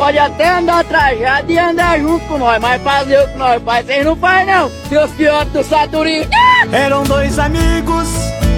pode até andar trajado e andar junto com nós, mas fazer o que nós faz, vocês não fazem não, seus fiotes do Saturino. Eram dois amigos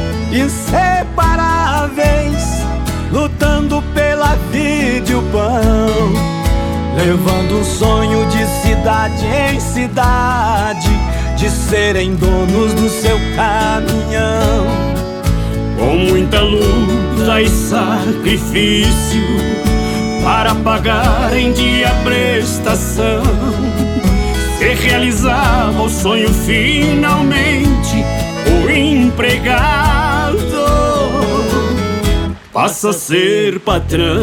inseparáveis, lutando pela vida e o pão, levando um sonho de cidade em cidade, de serem donos do seu caminhão. Com muita luta e sacrifício para pagar em dia a prestação, se realizava o sonho finalmente. O empregado passa a ser patrão.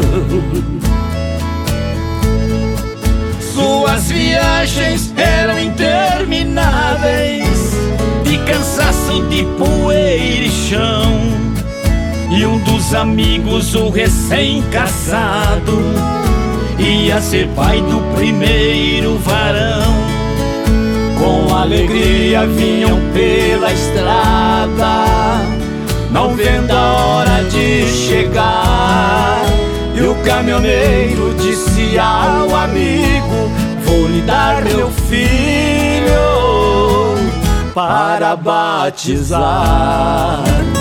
Suas viagens eram intermináveis, de cansaço, de poeira e chão. E um dos amigos, o recém-casado, ia ser pai do primeiro varão. Com alegria vinham pela estrada, não vendo a hora de chegar. E o caminhoneiro disse ao amigo: vou lhe dar meu filho para batizar.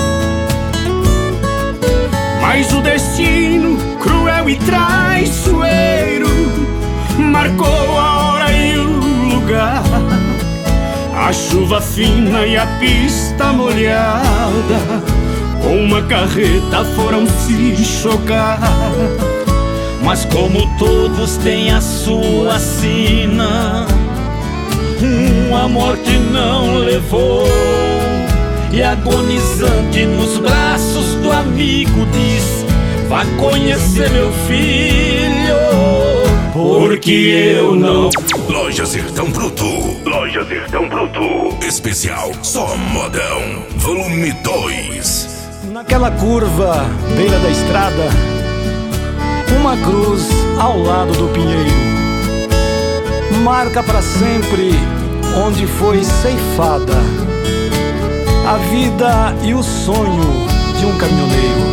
Mas o destino, cruel e traiçoeiro, marcou a hora e o lugar. A chuva fina e a pista molhada, com uma carreta foram se chocar. Mas como todos têm a sua sina, uma morte não levou. E agonizante nos braços do amigo diz: vá conhecer meu filho, porque eu não. Loja Sertão Bruto. Loja Sertão Bruto. Especial Só Modão, volume 2. Naquela curva, beira da estrada, uma cruz ao lado do pinheiro marca para sempre onde foi ceifada a vida e o sonho de um caminhoneiro.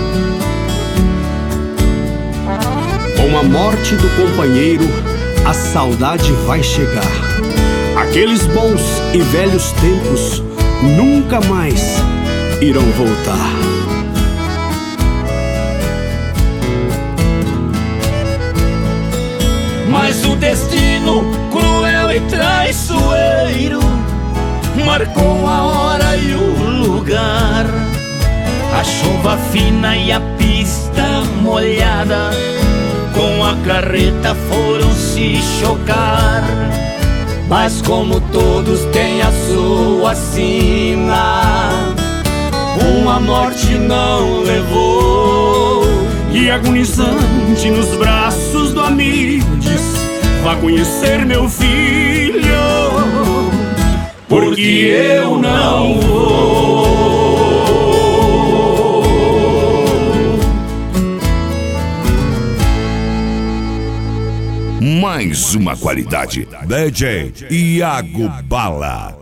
Com a morte do companheiro, a saudade vai chegar. Aqueles bons e velhos tempos nunca mais irão voltar. Mas o destino, cruel e traiçoeiro, marcou a hora e o lugar. A chuva fina e a pista molhada, com a carreta foram se chocar. Mas como todos têm a sua sina, uma morte não levou. E agonizante nos braços do amigo diz: vá conhecer meu filho, porque eu não vou. Mais uma qualidade. DJ Iago Bala.